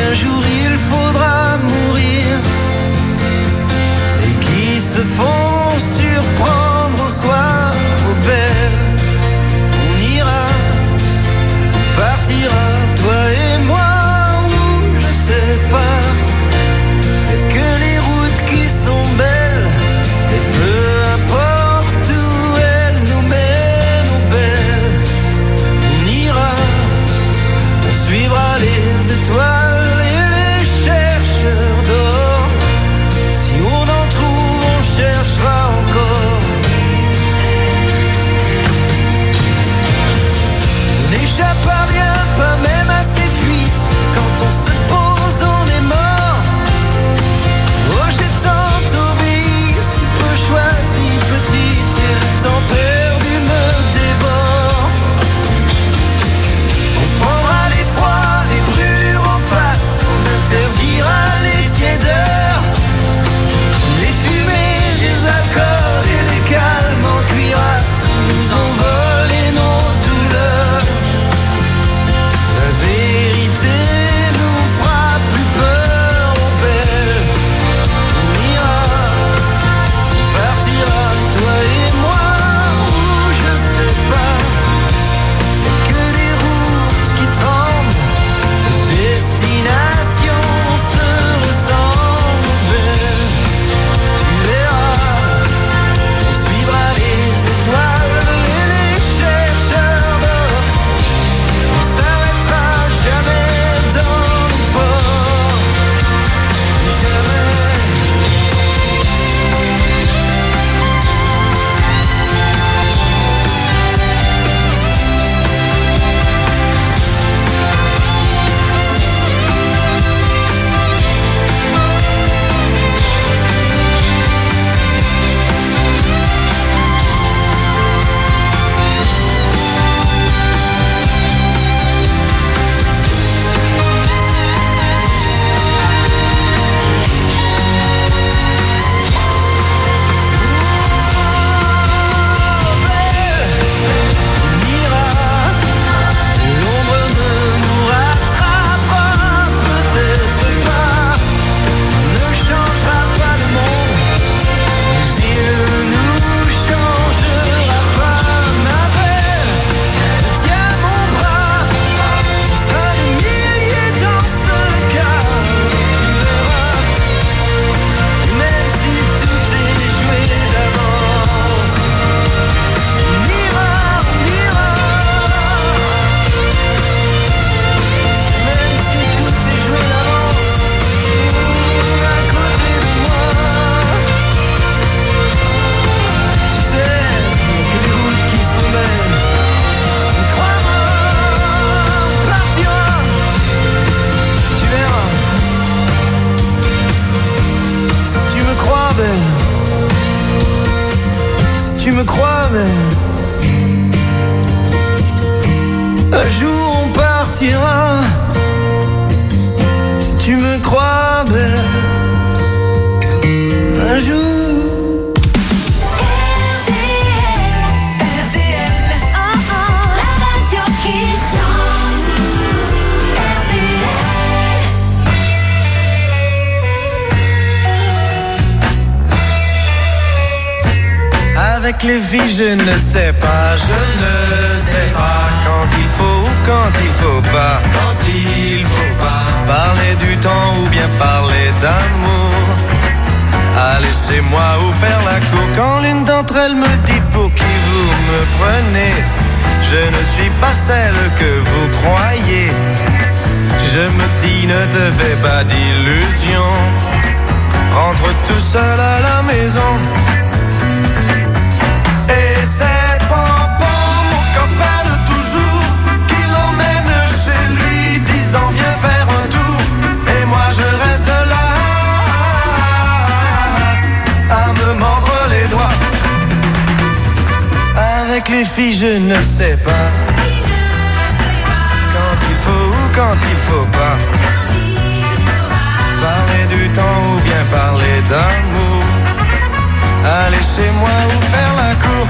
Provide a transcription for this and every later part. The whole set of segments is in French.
qu'un jour il faudra mourir et qui se font surprendre au soir aux belles. On ira, on partira, toi et moi, où je sais pas. Y'a que les routes qui sont belles et peu importe où elles nous mènent aux belles. On ira, on suivra les étoiles et les chercheurs d'or. Si on en trouve, on cherchera encore. On n'échappe à rien, pas même à ses fuites. Quand on se pose, on est mort. Oh, j'ai tant obéi, si peu choisi, petite, et le temps perdu me dévore. On prendra les froids, les brûlures en face. On interdira les tiédeurs, les fumées, les alcools et les calmes en cuirasse. Nous envoler nos douleurs. La vérité nous fera plus peur aux belles. On ira, on partira, toi et moi, où je sais pas. Y'a que les routes qui tremblent, les destinations se ressemblent aux belles. Tu verras, on suivra les étoiles et les chercheurs d'or. On s'arrêtera jamais dans le port, jamais. L'ombre ne nous rattrapera peut-être pas, ne changera pas le monde, mais il nous changera pas. Ma belle, tiens mon bras, on sera des milliers dans ce cas. Tu verras, même si tout est joué d'avance. On ira, même si tout est joué d'avance. À côté de moi, tu sais, que les routes qui sont belles. On croira, on partira, tu verras. Si tu me crois belle, si tu me crois belle, un jour on partira. Si tu me crois belle, un jour. RDL, la radio qui chante. Avec les filles, je ne sais pas, je ne sais pas quand il faut ou quand il faut pas. Quand il faut pas parler du temps ou bien parler d'amour. Aller chez moi ou faire la cour. Quand l'une d'entre elles me dit pour qui vous me prenez, je ne suis pas celle que vous croyez. Je me dis ne te fais pas d'illusions, rentre tout seul à la maison. Et c'est Pompon, mon copain de toujours, qui l'emmène chez lui, disant viens faire un tour. Et moi je reste là, à me mordre les doigts. Avec les filles je ne sais pas, quand il faut ou quand il faut pas. Parler du temps ou bien parler d'amour. Aller chez moi ou faire la cour.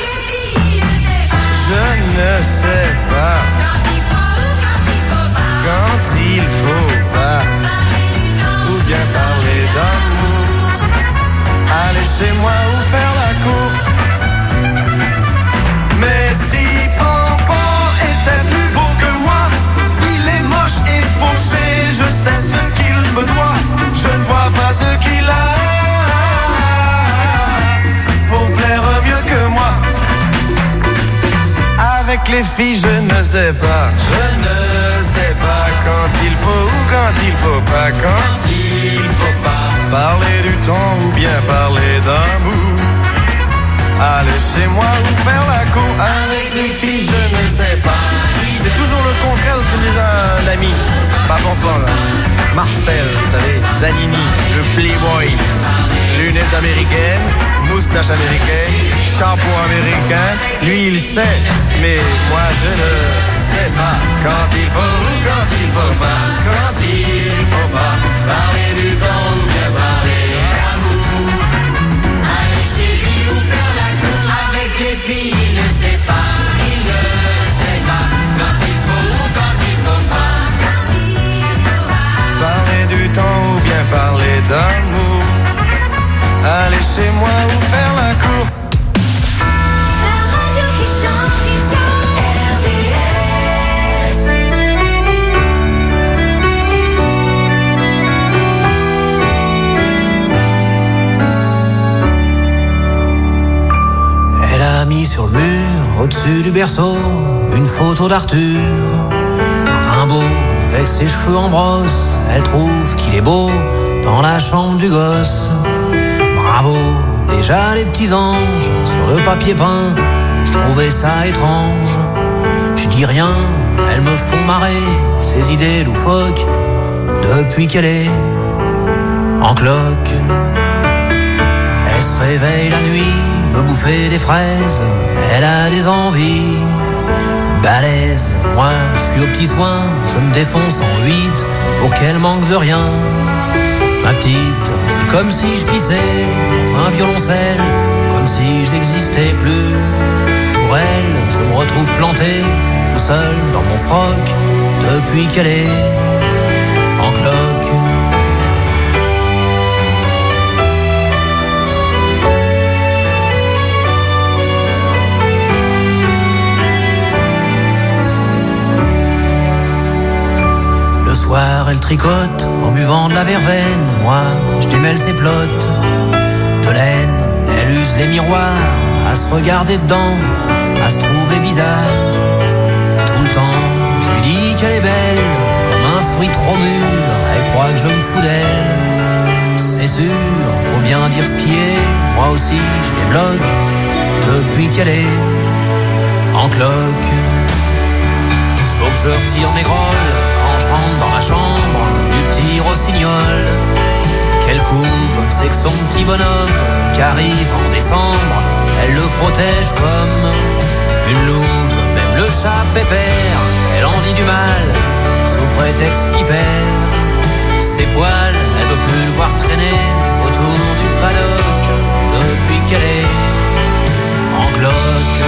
Je ne sais pas, quand il faut pas. avec les filles, je ne sais pas. Je ne sais pas quand il faut ou quand il faut pas. Quand il faut pas parler du temps ou bien parler d'amour. Aller chez moi ou faire la cour avec les filles, je ne sais pas. C'est toujours le contraire de ce que me disait un ami. Pas longtemps là. Marcel, vous savez, Zanini, le playboy. Lunettes américaines, moustache américaine, shampoing américain. Lui il sait, mais moi je ne sais pas. Quand il faut ou quand il faut pas. Quand il faut pas parler du temps ou bien parler d'amour. Aller chez lui ou faire la cour avec les filles, il ne sait pas. Il ne sait pas quand il faut ou quand il faut pas. Parler du temps ou bien parler d'amour. Aller chez moi ou faire la cour. La radio qui chante, Elle a mis sur le mur, au-dessus du berceau, une photo d'Arthur. Rimbaud, avec ses cheveux en brosse, elle trouve qu'il est beau dans la chambre du gosse. Bravo, déjà les petits anges sur le papier peint, je trouvais ça étrange. Je dis rien, elles me font marrer, ces idées loufoques, depuis qu'elle est en cloque. Elle se réveille la nuit, veut bouffer des fraises, elle a des envies balèzes. Moi, je suis aux petits soins, je me défonce en 8 pour qu'elle manque de rien. Ma petite, c'est comme si je pissais dans un violoncelle, comme si j'existais plus. Pour elle, je me retrouve planté, tout seul dans mon froc, depuis qu'elle est en cloque. Le soir, elle tricote en buvant de la verveine. Moi, je démêle ses plottes de laine. Elle use les miroirs à se regarder dedans, à se trouver bizarre. Tout le temps, je lui dis qu'elle est belle, comme un fruit trop mûr. Elle croit que je me fous d'elle. C'est sûr, faut bien dire ce qui est. Moi aussi, je débloque depuis qu'elle est en cloque. Faut que je retire mes grolles quand je rentre dans la chambre du petit rossignol. Qu'elle couvre, c'est que son petit bonhomme qu'arrive en décembre, elle le protège comme une louve. Même le chat pépère, elle en dit du mal sous prétexte qu'il perd ses poils. Elle veut plus le voir traîner autour du paddock depuis qu'elle est en cloque.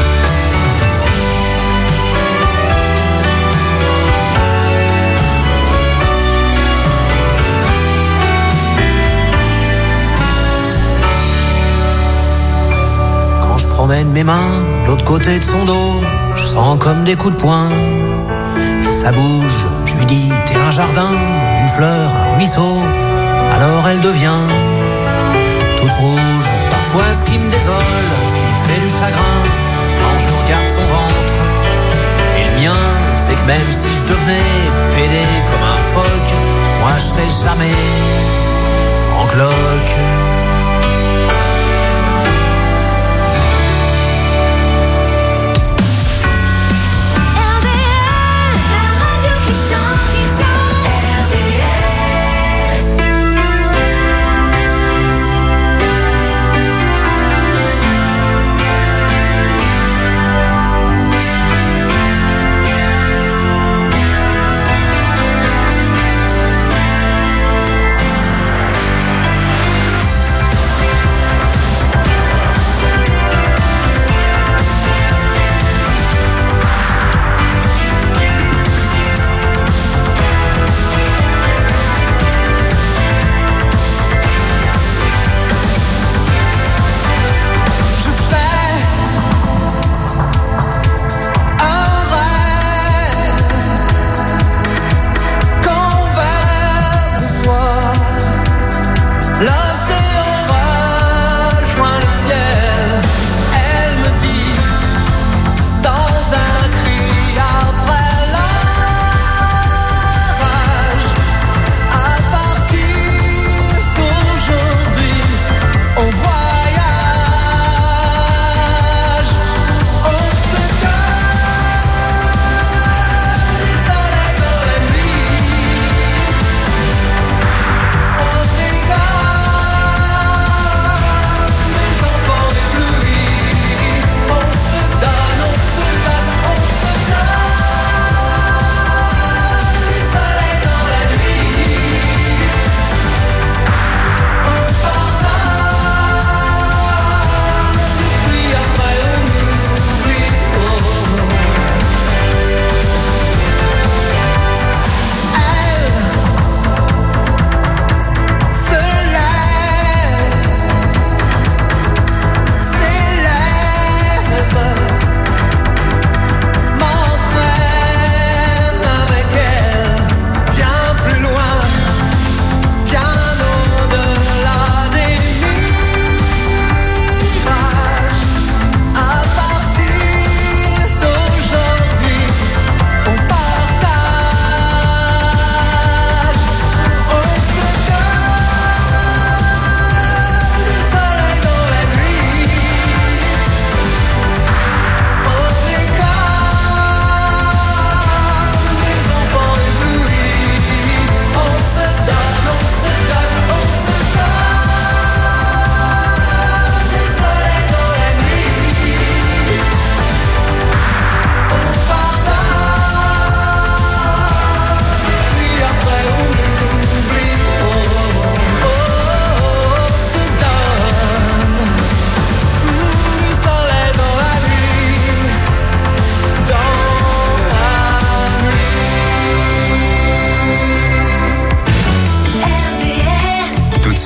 Promène mes mains de l'autre côté de son dos, je sens comme des coups de poing. Ça bouge, je lui dis t'es un jardin, une fleur, un ruisseau. Alors elle devient toute rouge. Parfois ce qui me désole, ce qui me fait du chagrin, quand je regarde son ventre et le mien, c'est que même si je devenais pédé comme un phoque, moi je serais jamais en cloque.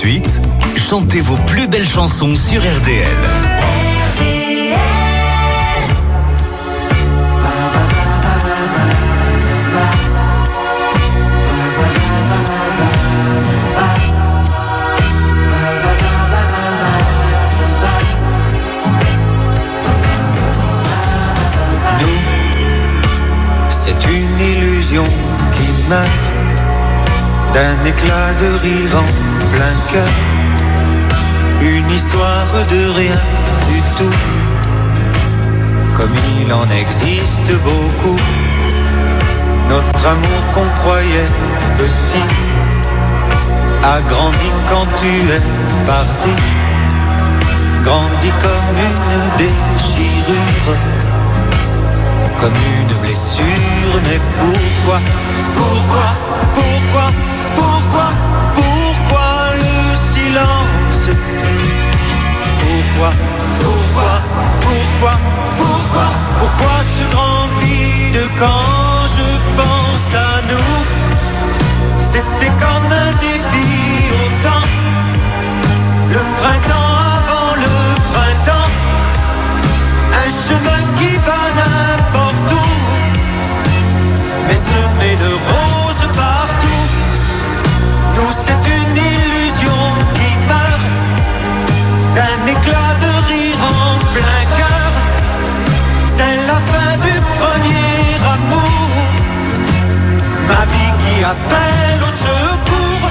suite, chantez vos plus belles chansons sur RDL. C'est une illusion qui meurt d'un éclat de rire en plein cœur. Une histoire de rien du tout, comme il en existe beaucoup. Notre amour qu'on croyait petit a grandi quand tu es parti. Grandi comme une déchirure, comme une blessure. Mais pourquoi, pourquoi le silence? Pourquoi ce grand vide quand je pense à nous? C'était comme un défi autant. Le printemps avant le printemps, un chemin qui va n'importe où, mais semé de roses partout. Nous c'est une illusion qui meurt d'un éclat de rire en plein cœur. C'est la fin du premier amour, ma vie qui appelle au secours.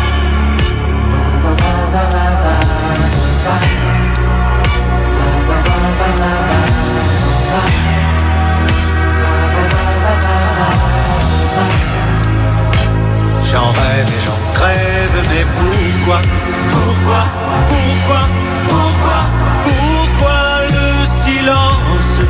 J'en rêve et j'en crève, mais pourquoi le silence?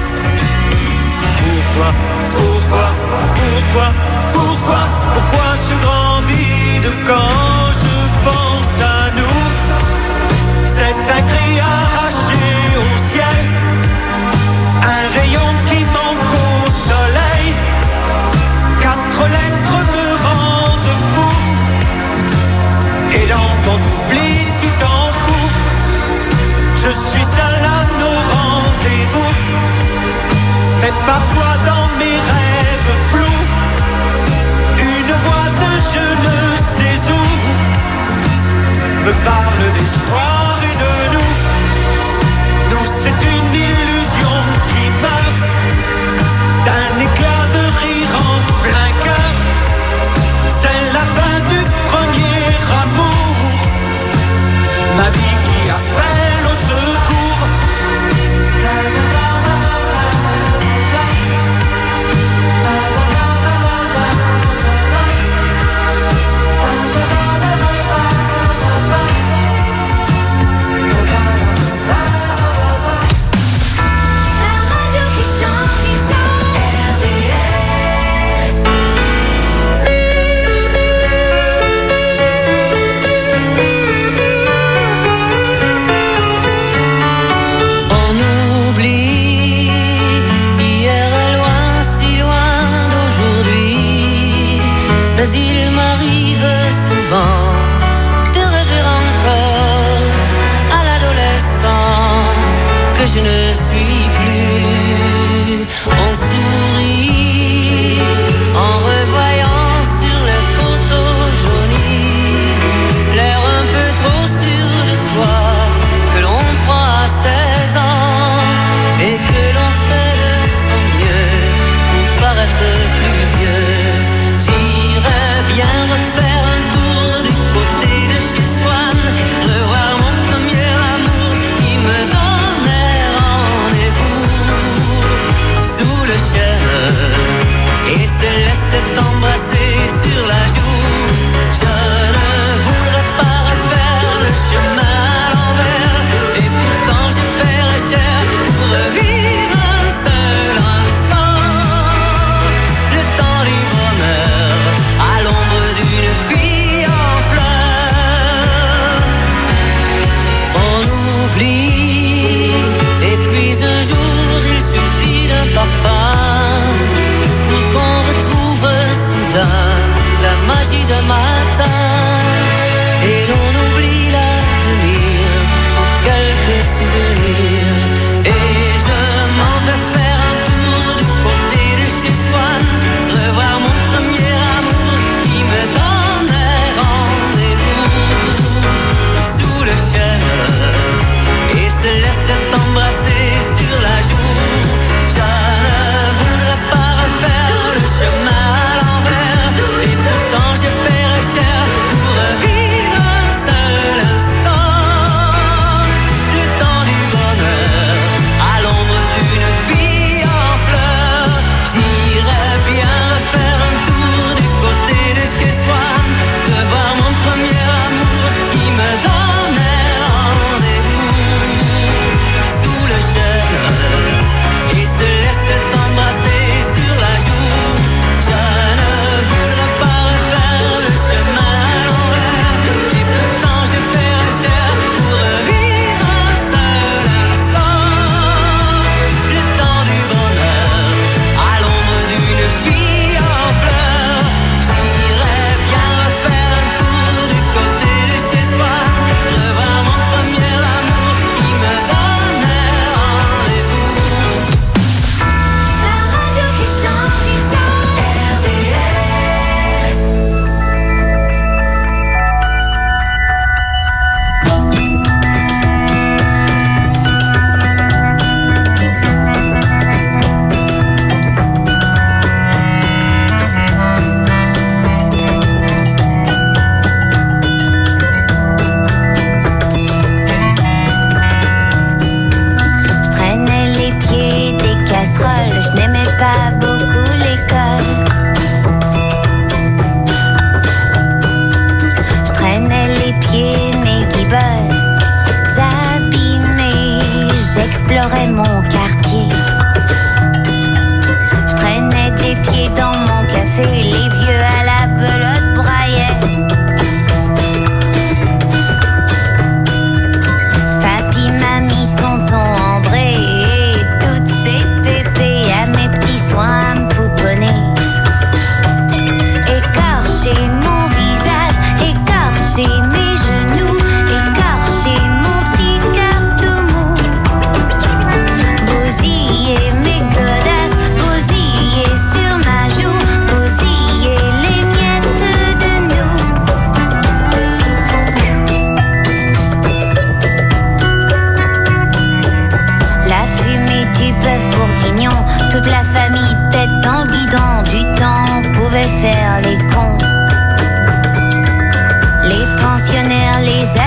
Pourquoi ce grand vide quand je pense à nous? C'est un cri arraché au ciel, un rayon qui manque au soleil. 4 lettres me rendent fou, et dans ton oubli tu t'en fous. Je suis seul à nos rendez-vous, mais parfois dans mes rêves flous, une voix de je ne sais où me parle d'espoir et de nous. Nous c'est une illusion qui meurt d'un éclat de rire en plein cœur. C'est la fin du premier amour, ma vie qui appelle au secours. Mais il m'arrive souvent de rêver encore à l'adolescent que je ne suis plus. On sourit en revoyant sur les photos jaunies l'air un peu trop sûr de soi que l'on prend à 16 ans et que l'on fait de son mieux pour paraître plus vieux. Bien refaire un tour du côté de chez Swan, revoir mon premier amour qui me donnait rendez-vous sous le chêne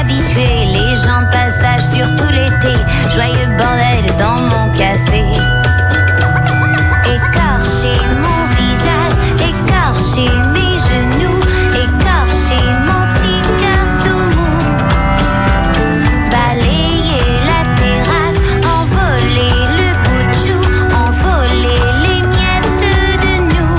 habituée, les gens de passage surtout l'été. Joyeux bordel dans mon café. Écorcher mon visage, écorcher mes genoux, écorcher mon petit cœur tout mou. Balayer la terrasse, envoler le bout de chou, envoler les miettes de nous.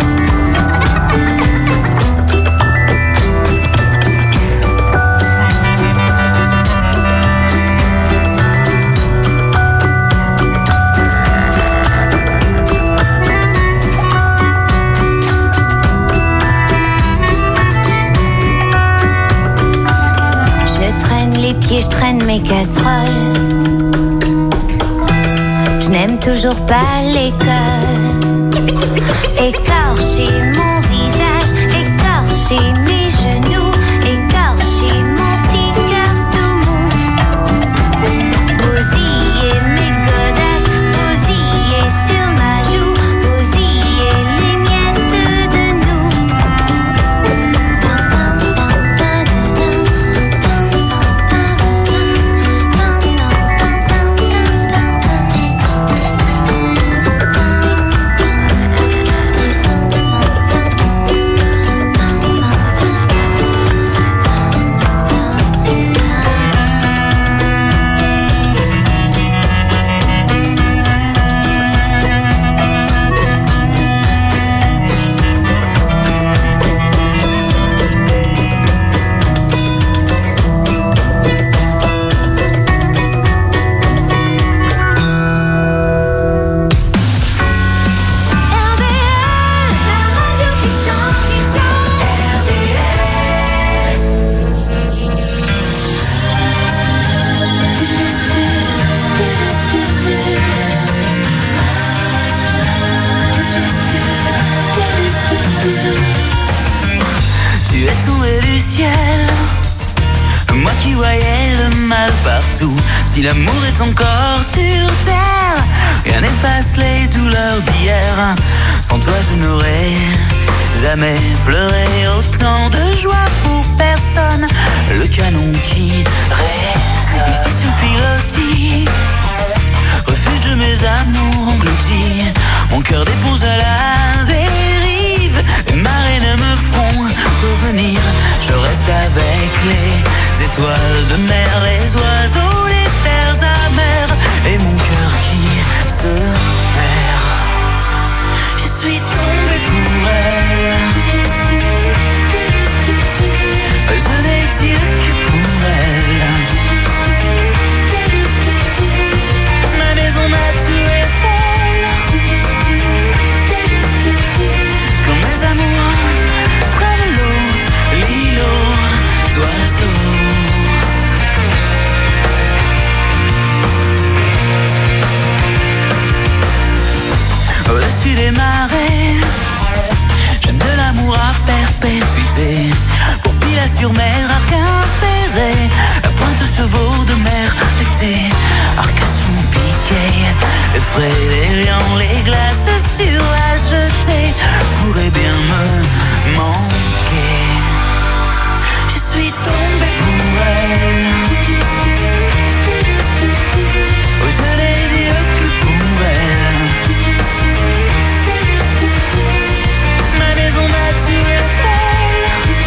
Je traîne les pieds, je traîne mes casseroles. Je n'aime toujours pas l'école. Écorcher mon visage, écorcher mes genoux, écorcher mon petit cœur tout mou. Bousiller mes godasses, bousiller sur ma joue, bousiller les miettes de nous. Tu es tombé du ciel, moi qui voyais le mal partout. Si l'amour est encore sur terre, rien n'efface les douleurs d'hier. Sans toi je n'aurais jamais pleuré, autant de joie pour personne. Le canon qui résonne ici sous pilotis, refuge de mes amours engloutis. Mon cœur d'éponge à la dérive, les marées ne me feront revenir. Je reste avec les étoiles de mer, les oiseaux, les terres amères, et mon cœur qui se perd. Je suis tombé pour elle, je n'ai Dieu que pour elle. Ma maison, ma tour Eiffel, quand mes amours prennent l'eau, l'îlot d'oiseaux. Au-dessus des marées, j'aime de l'amour à perpétuité. Pour Pilat-sur-Mer, Arc-en-Ferré, la pointe chevaux de mer l'été. Arcachon, Piquet, les frais, les lions, les glaces sur la jetée pourraient bien me manquer. Je suis tombé pour elle, oh, je n'ai Dieu que pour elle. Ma maison, ma tour Eiffel,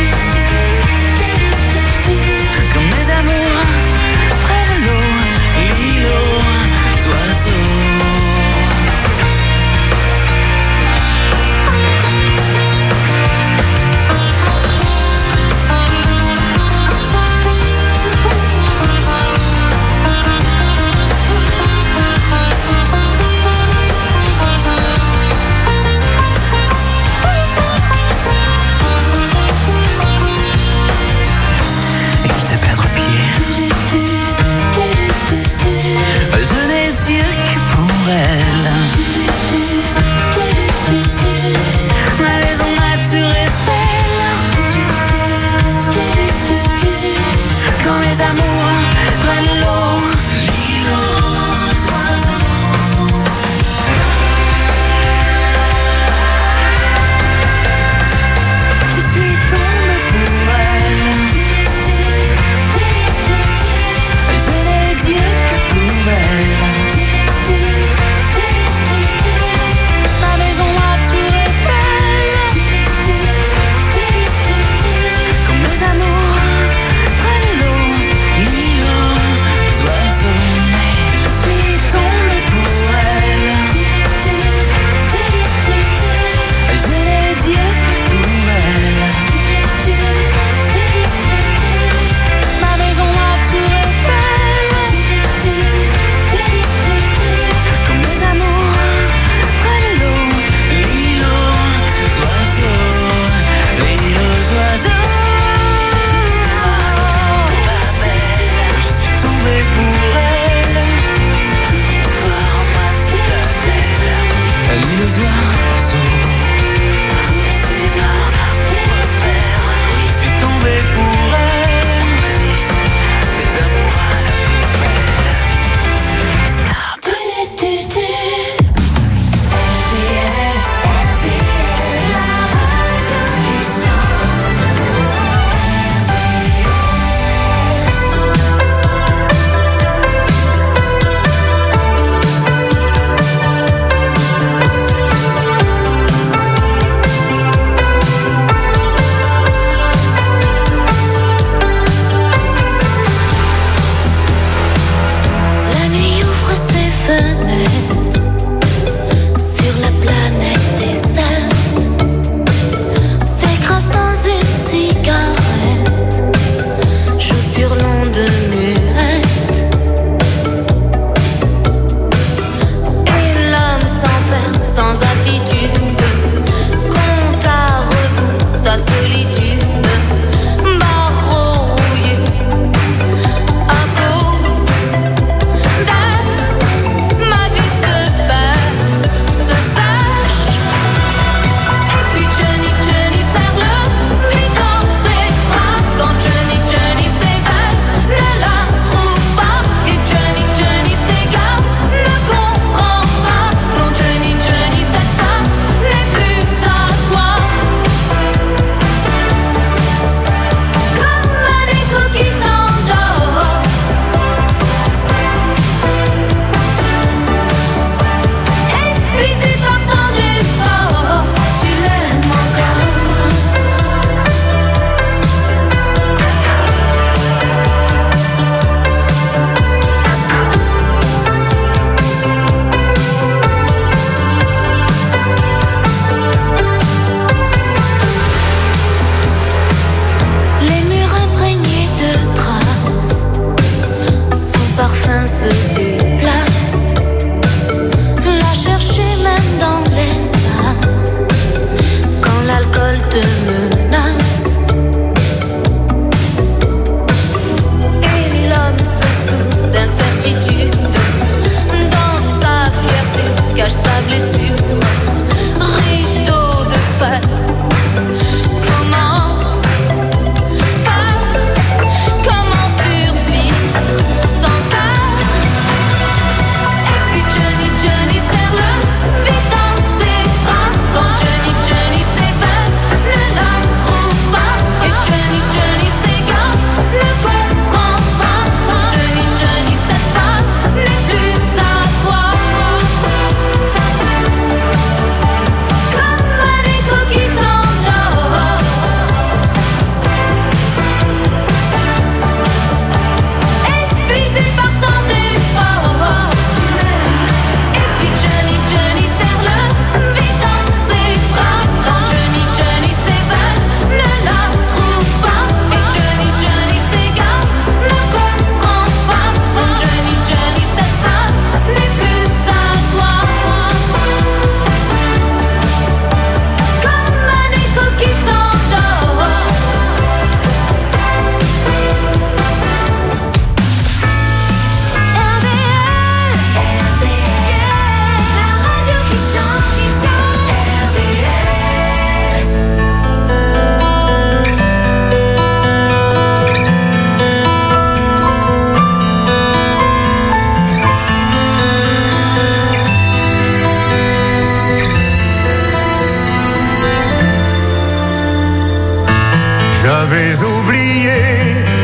quand mes amours prennent l'eau, l'îlot d'oiseaux.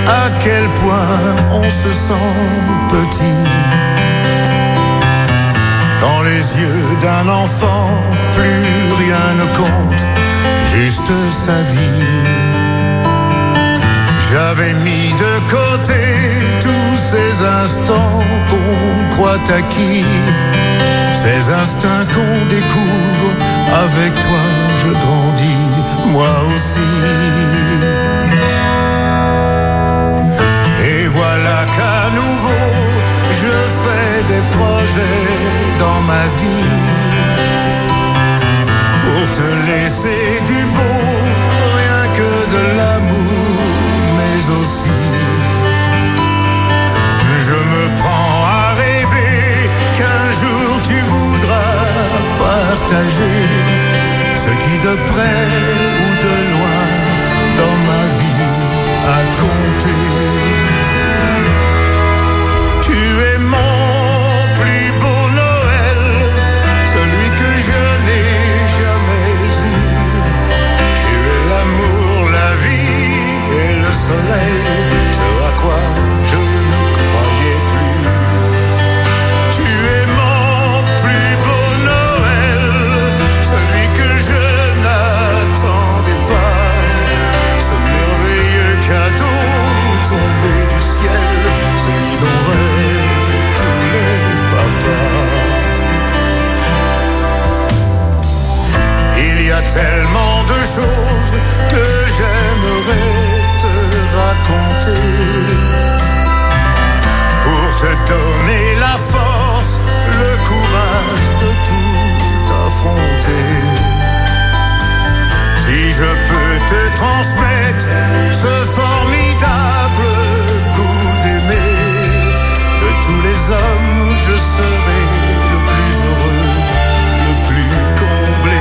à quel point on se sent petit. Dans les yeux d'un enfant, plus rien ne compte, juste sa vie. J'avais mis de côté tous ces instants qu'on croit acquis, ces instincts qu'on découvre. Avec toi je grandis, moi aussi. Et voilà qu'à nouveau je fais des projets dans ma vie pour te laisser du beau, rien que de l'amour, mais aussi je me prends à rêver qu'un jour tu voudras partager ce qui de près ou de loin dans ma vie a compté. Tu es mon plus beau Noël, celui que je n'ai jamais eu. Tu es l'amour, la vie et le soleil, ce à quoi je ne croyais plus. Tu es mon plus beau Noël, celui que je n'attendais pas. Ce merveilleux cadeau tombé du ciel, celui dont rêvent tous les papas. Il y a tellement de choses que j'aimerais te raconter pour te donner la force, le courage de tout affronter. Si je peux te transmettre ce formidable goût d'aimer, de tous les hommes je serai le plus heureux, le plus comblé.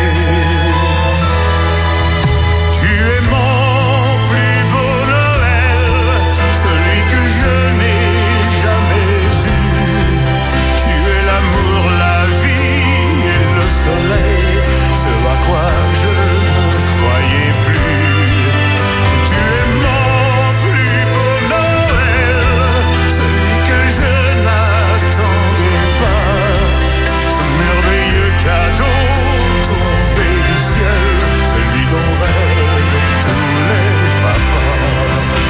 Tu es mon plus beau Noël, celui que je n'ai jamais eu. Tu es l'amour, la vie et le soleil, ce à quoi je ne croyais plus. Tu es mon plus beau Noël, celui que je n'attendais pas. Ce merveilleux cadeau tombé du ciel, celui dont rêvent tous les papas.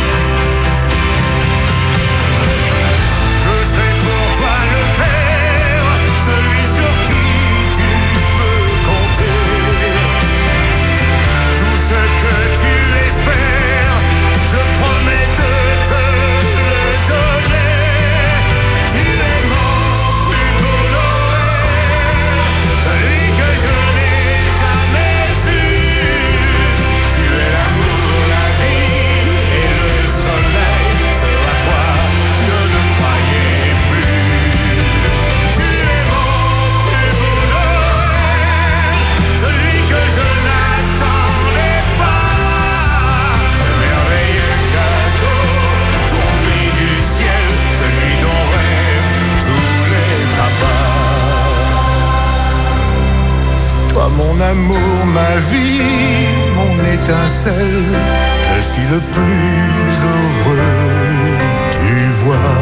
Je serai pour toi le père, celui sur qui tu peux compter. Tout ce que tu espères, je promets de te le donner. Tu es mon plus beau Noël, celui que je n'ai jamais eu. Tu es l'amour, la vie et le soleil, ce à quoi je ne croyais plus. Tu es mon plus beau Noël, celui que je n'attendais pas. Ce merveilleux cadeau tombé du ciel, celui dont rêvent tous les papas. Toi mon amour, ma vie, mon étincelle, je suis le plus heureux, tu vois.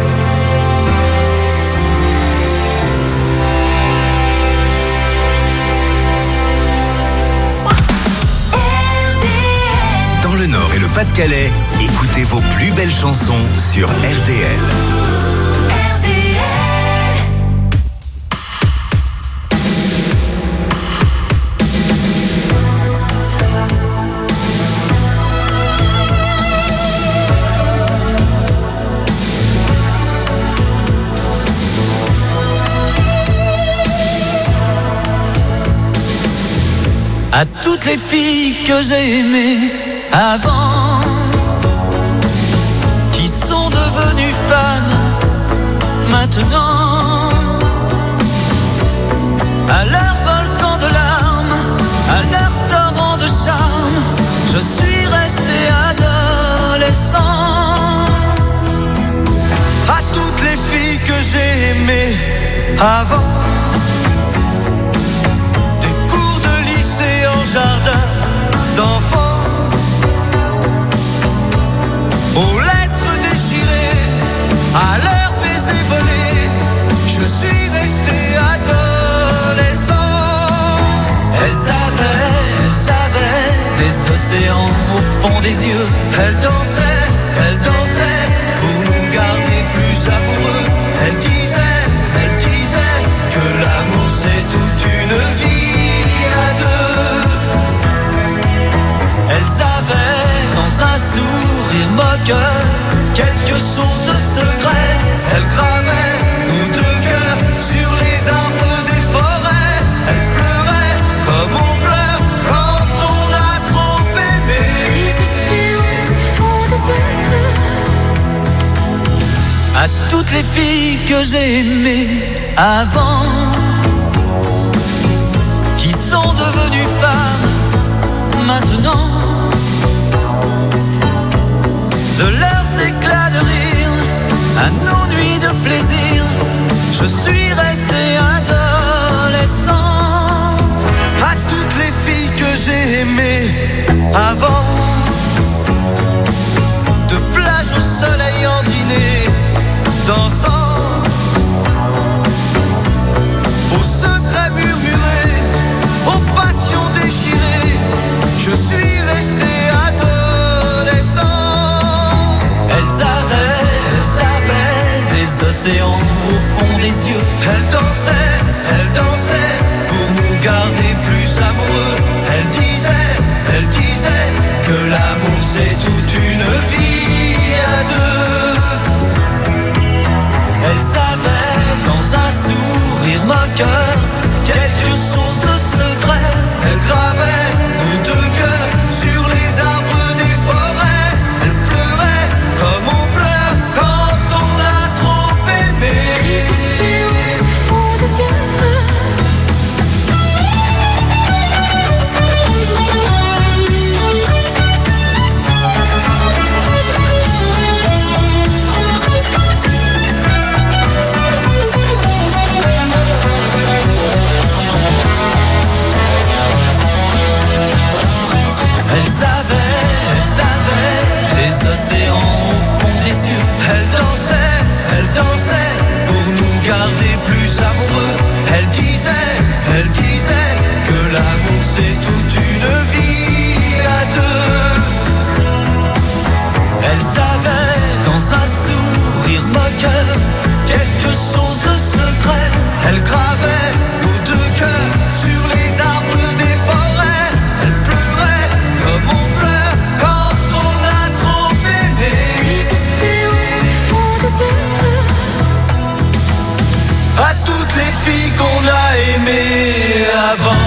Dans le Nord et le Pas-de-Calais, écoutez vos plus belles chansons sur RDL. À toutes les filles que j'ai aimées avant, qui sont devenues femmes maintenant, à leur volcan de larmes, à leur torrent de charme, je suis resté adolescent. À toutes les filles que j'ai aimées avant, jardin d'enfants, aux lettres Elle savait des océans au fond des yeux. Elle dansait pour nous garder plus amoureux. Elle disait que l'amour c'est toute une vie à deux. Elle savait dans un sourire moqueur quelque chose de secret. Elle gravait nos deux cœurs sur les arbres des forêts. Elle pleurait comme on pleure quand on a trop aimé. Les océans au fond des yeux. À toutes les filles que j'ai aimées avant, qui sont devenues femmes maintenant, de leurs éclats de rire à nos nuits de plaisir, je suis resté adolescent. À toutes les filles que j'ai aimées avant, de plage au soleil en dîner, dansant, aux secrets murmurés, aux passions déchirées, je suis resté adolescent. Elle savait des océans au fond des yeux. Elle dansait pour nous garder plus amoureux. Elle disait que l'amour c'est toute une vie à deux. Elle savait dans un sourire moqueur quelque chose de secret. Elle gravait nos deux cœurs sur les arbres des forêts. Elle pleurait comme on pleure quand on a trop aimé. Les océans au fond des yeux. Elle savait des océans au fond des yeux. Elle dansait pour nous garder plus amoureux. Elle disait que l'amour c'est toute une vie à deux. Elle savait dans un sourire moqueur quelque chose de secret. Elle gravait nos deux cœurs sur les arbres des forêts. Elle pleurait comme on pleure quand on a trop aimé. Les océans au fond des yeux. À toutes les filles qu'on a aimées avant.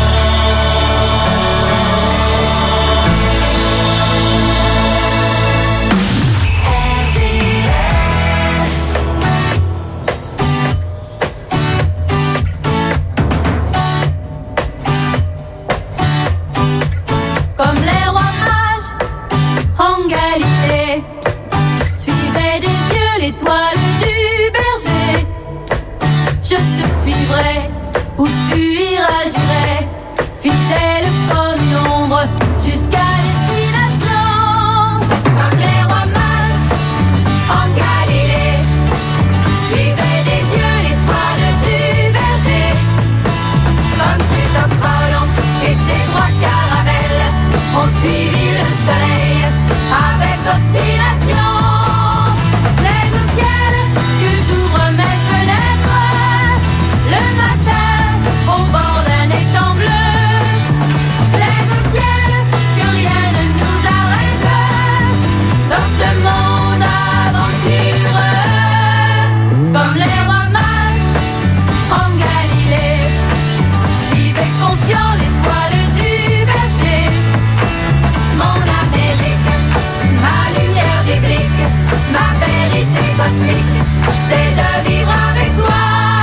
Comme les rois mages en Galilée, suivez des yeux l'étoile du berger. Je te suivrai où tu iras, j'irai, fidèle comme une ombre jusqu'à destination. Comme les rois mages en Galilée, suivez des yeux l'étoile du berger. Comme Christophe Colomb et ses trois caravelles ont suivi le soleil avec obstination. Les au ciel que j'ouvre mes fenêtres le matin au bord d'un étang bleu. Les au ciel que rien ne nous arrête dans ce monde aventureux. Comme les rois mages en Galilée, suivez confiant l'étoile du berger. Mon Amérique, ma lumière biblique, ma vérité cosmique, c'est de vivre avec toi.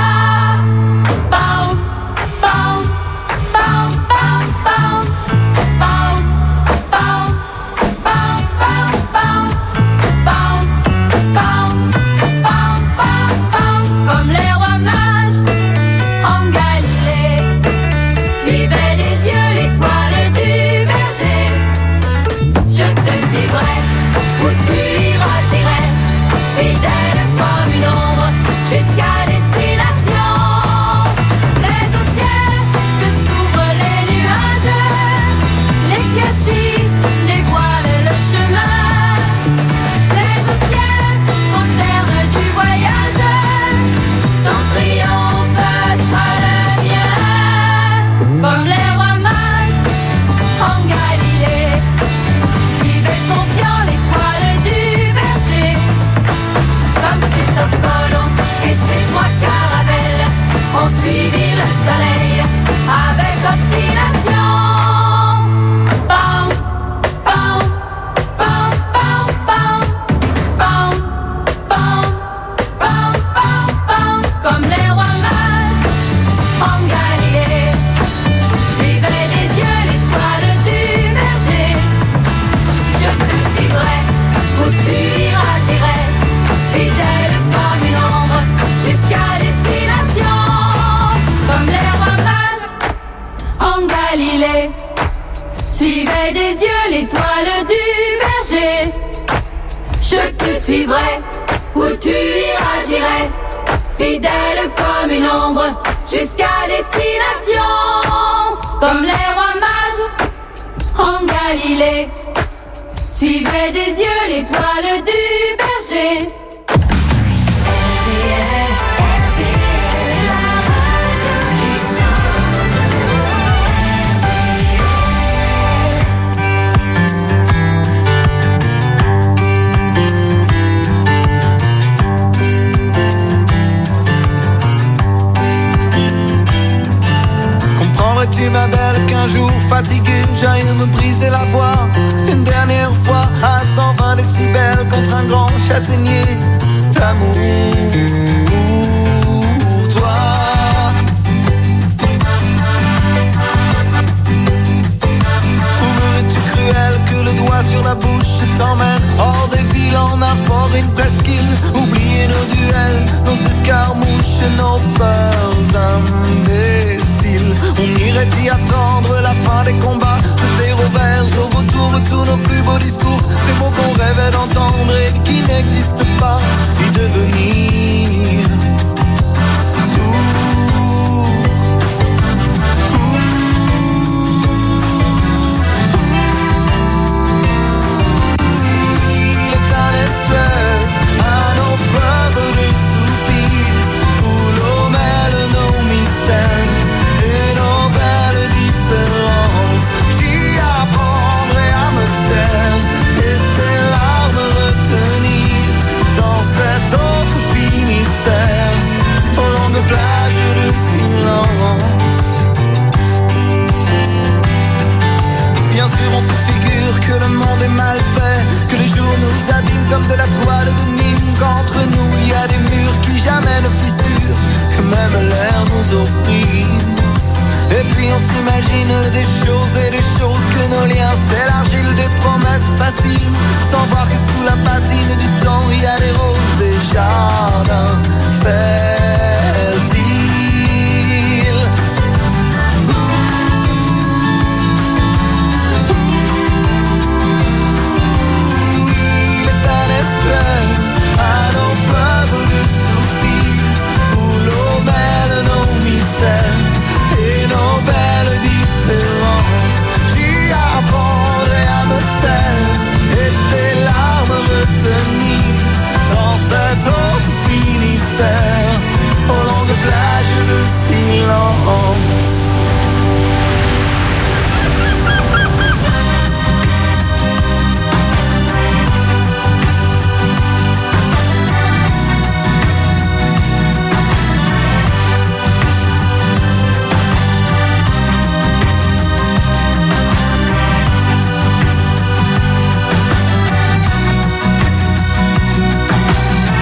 Pam, pam, pam, pam, pam, pam, pam, pam, pam, pam, pam, pam, pam, pam, pam. Comme les rois mages en Galilée, suivez des yeux l'étoile du berger. Je te suivrai où tu iras, j'irai, fidèle comme une ombre des yeux l'étoile du berger. Je te suivrai, où tu iras j'irai, fidèle comme une ombre, jusqu'à destination. Comme les rois mages en Galilée, suivez des yeux l'étoile du berger. Tu ma belle qu'un jour fatigué j'aille me briser la voix une dernière fois à 120 décibels contre un grand châtaignier d'amour pour toi. Trouverais-tu cruel que le doigt sur la bouche t'emmène hors des villes en un fort, une presqu'île, oublier nos duels, nos escarmouches, nos peurs imbéciles. On irait y attendre la fin des combats, jeter au verre, au vautour tous nos plus beaux discours, ces mots qu'on rêvait d'entendre et qui n'existent pas, y devenir sourd. Il est un estuaire, un orfèvre de soupirs, où l'eau mêle nos mystères. J'y apprendrai à me taire et tes larmes retenir dans cet autre Finistère, aux longues plages de silence. Bien sûr on se figure que le monde est mal fait, que les jours nous abîment comme de la toile de Nîmes, qu'entre nous il y a des murs qui jamais ne fissurent, que même l'air nous opprime. Et puis on s'imagine des choses et des choses, que nos liens s'élargissent, des promesses faciles, sans voir que sous la patine du temps il y a des roses, des jardins fertiles. Il est un estuaire, un orfèvre de soupirs, où l'eau mêle nos mystères et nos belles différences. J'y apprendrai à me taire et tes larmes retenir dans cet autre Finistère, aux longues plages de silence.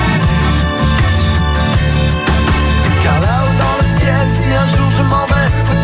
Si un jour je m'en vais,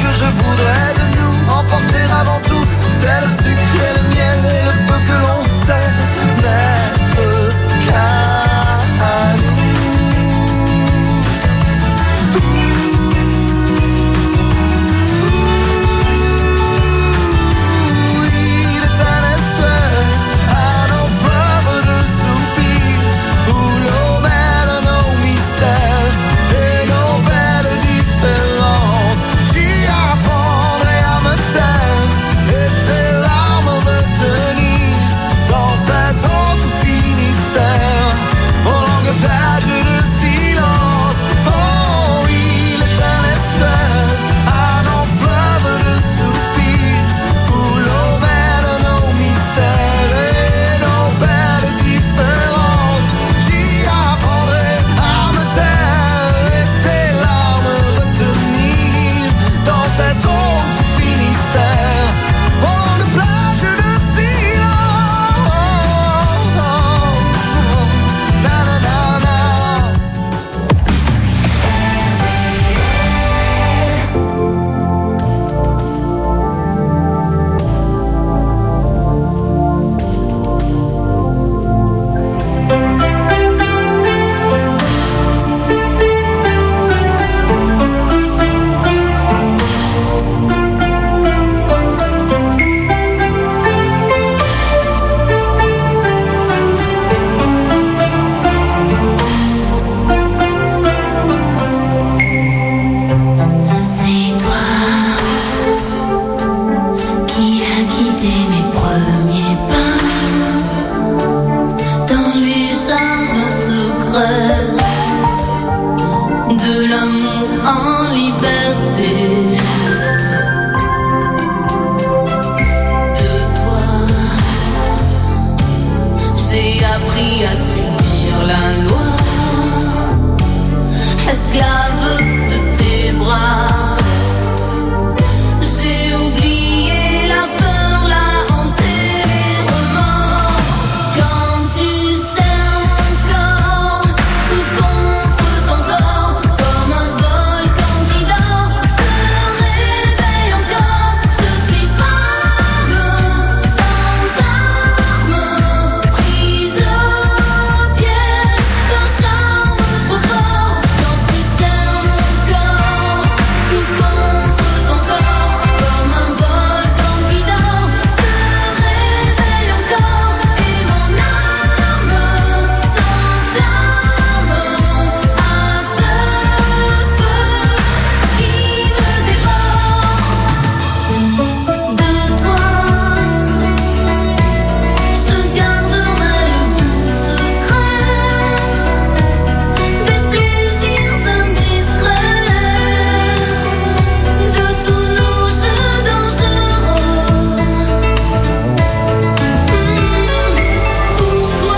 rêve de l'amour en liberté. De toi, j'ai appris à subir la loi, esclave de tes bras. J'ai oublié la peur, la honte et les remords. Quand tu serres mon corps, tout contre ton corps, comme un volcan qui dort, se réveille encore. Je suis femme, sans armes, prise au piège d'un charme trop fort. Quand tu serres mon corps, tout contre ton corps, comme un volcan qui dort, se réveille encore. Et mon âme s'enflamme à ce feu qui me dévore. De toi, je garderai le goût secret des plaisirs indiscrets, de tous nos jeux dangereux. Pour toi,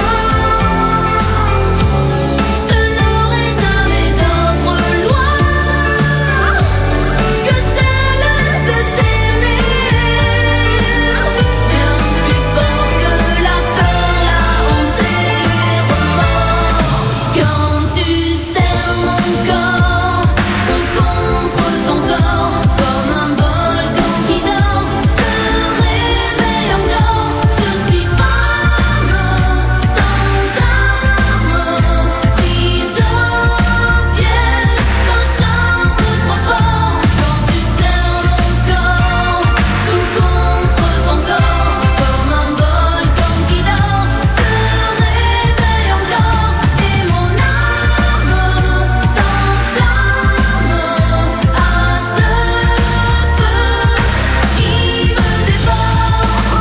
je n'aurai jamais d'autre loi que celle de t'aimer, bien plus fort que la peur, la honte et les remords. Quand tu serres mon corps, tout contre ton corps, comme un volcan qui dort, se réveille encore. Je suis femme, sans armes, prise au piège d'un charme trop fort. Quand tu serres mon corps, tout contre ton corps, comme un volcan qui dort, se réveille encore. Et mon âme s'enflamme à ce feu qui me dévore.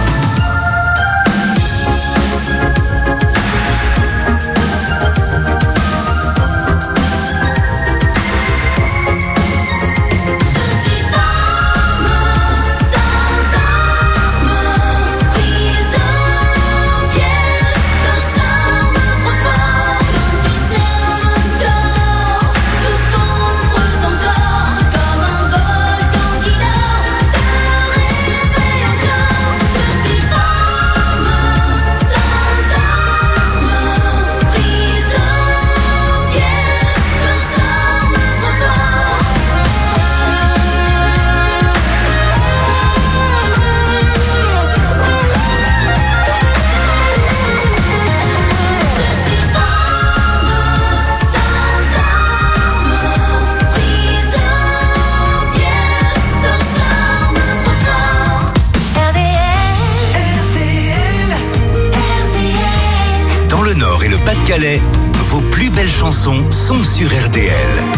Je suis femme, sans armes, prise au piège d'un charme trop fort. Quand tu serres mon corps, tout contre ton corps, comme un volcan qui dort, se réveille encore. Je suis femme, sans armes, prise au piège d'un charme trop fort. Dans le Nord et le Pas-de-Calais, vos plus belles chansons sont sur RDL.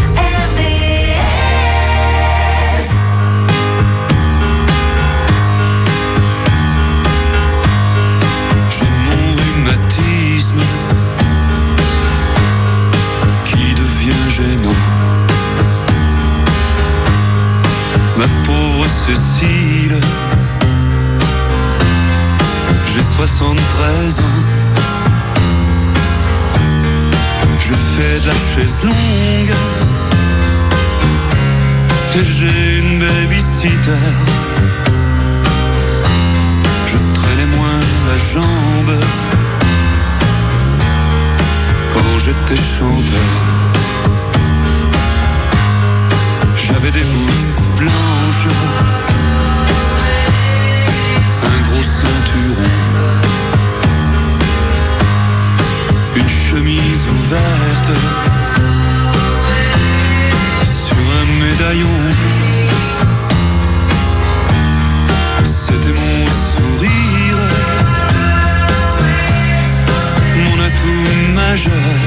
J'ai mon rhumatisme qui devient gênant. Ma pauvre Cécile, j'ai 73 ans. Je fais de la chaise longue et j'ai une babysitter. Je traînais moins la jambe quand j'étais chanteur. J'avais des boules blanches, un gros ceinturon, une chemise ouverte sur un médaillon. C'était mon sourire, mon atout majeur.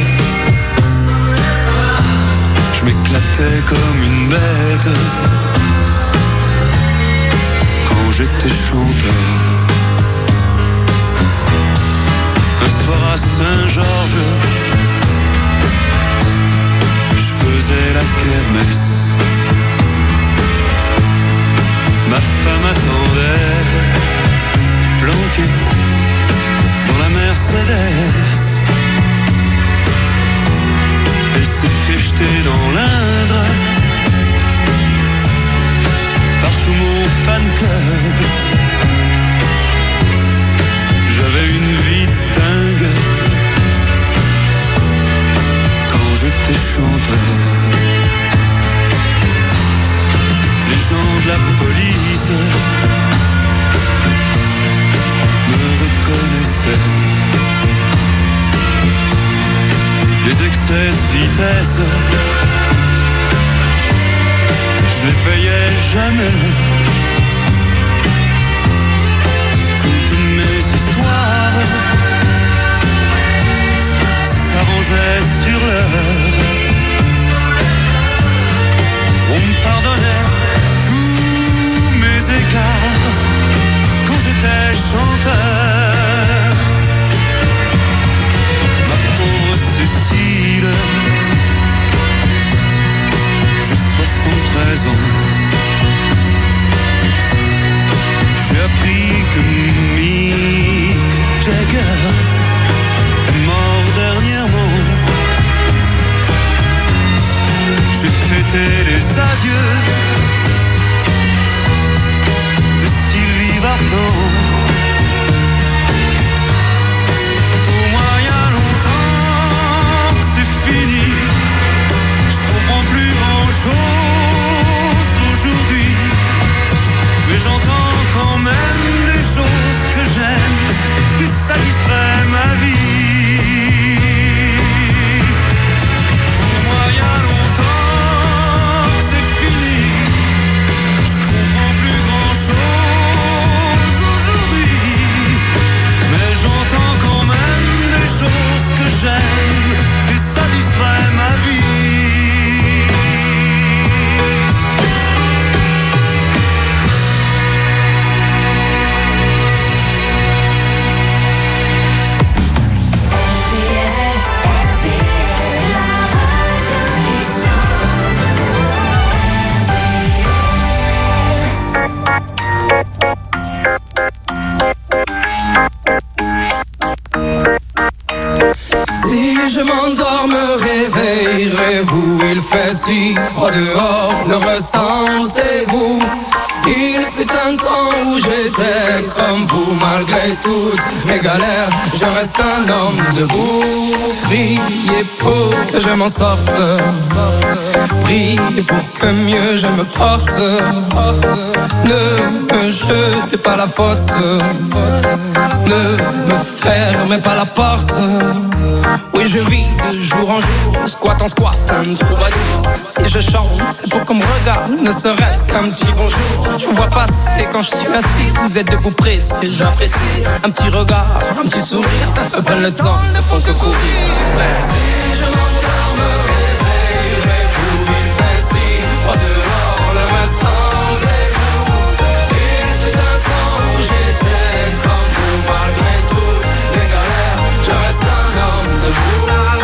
Je m'éclatais comme une bête quand j'étais chanteur. Un soir à Saint-Georges, kermesse. Ma femme attendait, planquée dans la Mercedes. Elle s'est fait jeter dans l'Indre par tout mon fan club. J'avais une vie dingue quand j'étais chanteur. Les gens de la police me reconnaissaient. Les excès de vitesse, je les payais jamais. Toutes mes histoires s'arrangeaient sur l'heure. On me pardonnait tous mes écarts quand j'étais chanteur. Ma pauvre Cécile, j'ai 73 ans. J'ai appris que Mick Jagger est mort dernièrement. J'ai fêté les adieux de Sylvie Vartan. Pour moi, il y a longtemps que c'est fini. Je comprends plus grand-chose aujourd'hui, mais j'entends quand même des choses que j'aime et ça distrait ma vie. Pour moi, il y a longtemps que c'est fini. Je comprends plus grand-chose aujourd'hui, mais j'entends quand même des choses que j'aime et ça distrait ma vie. Si je m'endors, me réveillerez-vous? Il fait si froid dehors, le ressentez-vous? Il fut un temps où j'étais comme vous. Malgré toutes mes galères, je reste un homme debout. Priez pour que je m'en sorte, priez pour que mieux je me porte. Ne me jetez pas la faute, ne me fermez pas la porte. Oui, je vis de jour en jour, squat en squat, un troubadour. Si je chante, c'est pour qu'on me regarde, ne serait-ce qu'un petit bonjour. Je vous vois passer quand je suis assis, vous êtes debout pressé, j'apprécie. Un petit regard, un petit sourire, me prennent le temps, ne font que courir. Si je m'endors, me réveillerez-vous? Il fait si froid dehors, le ressentez-vous? Il fut un temps où j'étais comme vous. Malgré toutes les galères, je reste un homme debout.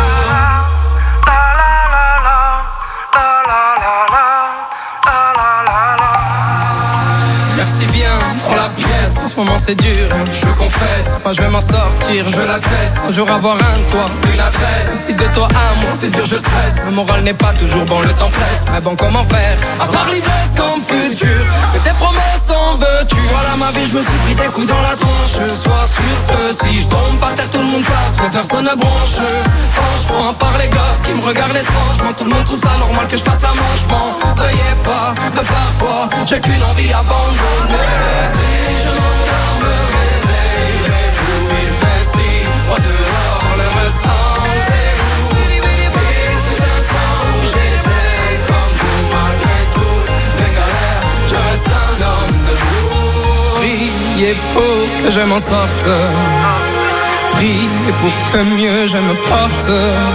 Merci bien pour la pièce, en ce moment c'est dur, je confesse. Moi je vais m'en sortir, je l'adresse. Un jour avoir un toit, une adresse. Si de toi à moi c'est dur, je stresse. Le moral n'est pas toujours bon, le temps presse. Mais bon, comment faire, à part l'ivresse comme futur? Que tes promesses en veux-tu? Voilà ma vie, je me suis pris des coups dans la tronche. Sois sûr que si je tombe par terre, tout le monde passe, mais personne ne bronche. Franchement, à part les gosses qui me regardent étrangement, tout le monde trouve ça normal que je fasse la manche. Veuillez pas, mais parfois j'ai qu'une envie abandonnée. Si je m'endors, me réveillerez-vous? Il fait si froid dehors, le ressentez-vous? Il fut un temps où j'étais comme vous. Malgré toutes les galères, je reste un homme debout. Priez pour que je m'en sorte, priez pour que mieux je me porte.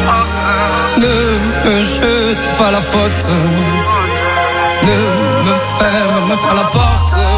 Ne me jete pas la faute, ne me ferme pas la porte.